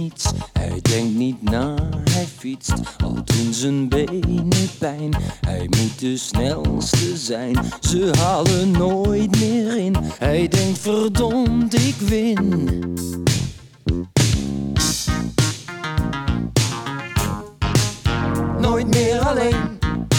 niets. Hij denkt niet na, hij fietst, al doen zijn benen pijn. Hij moet de snelste zijn, ze halen nooit meer in. Hij denkt verdomd, ik win. Nooit meer alleen,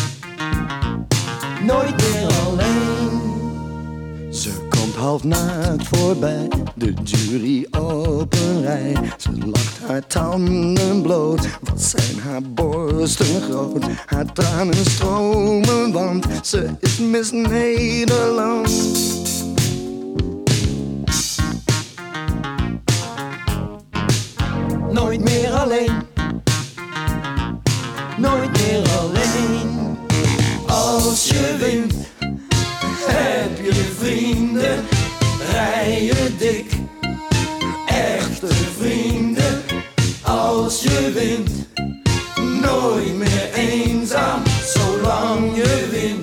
nooit meer alleen. Ze komt half naakt voorbij, de jury op een rij. Ze lacht haar tanden bloot, wat zijn haar borsten groot. Haar tranen stromen, want ze is Miss Nederland. Nooit meer alleen, nooit meer alleen. Als je wint, heb je vrienden, rij je dik. Echte vrienden, als je wint, nooit meer eenzaam, zolang je wint.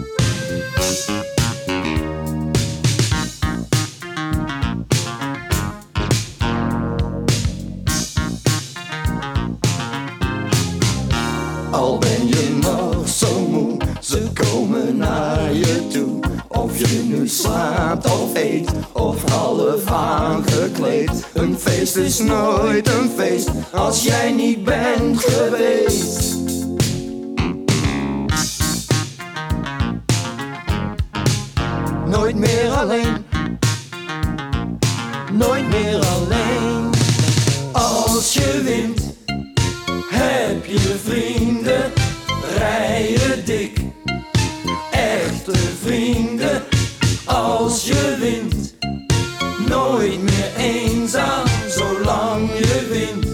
Al ben je nog zo moe, ze komen naar je toe. Of je nu slaapt of eet, of half aangekleed. Een feest is nooit een feest, als jij niet bent geweest. Nooit meer alleen, nooit meer alleen. Als je wint, heb je vrienden, rij je dik. Echte vrienden, als je wint, nooit meer eenzaam, zolang je wint.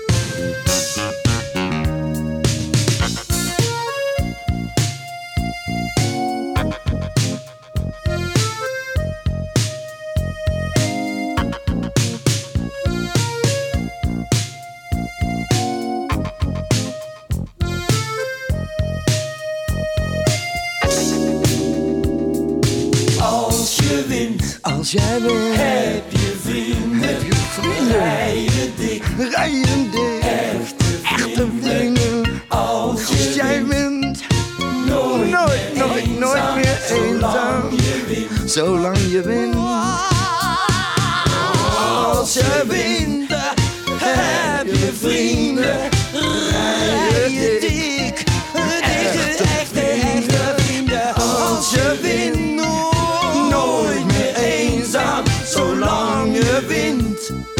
Als je wint, als jij wint, heb je vrienden, rij je dik. Rij je dik. Echte vrienden, als jij wint, nooit meer eenzaam, zolang je wint. zolang je wint. Als je wint, heb je vrienden, rij je dik. Echte vrienden, als je wint, nooit meer eenzaam, zolang je wint.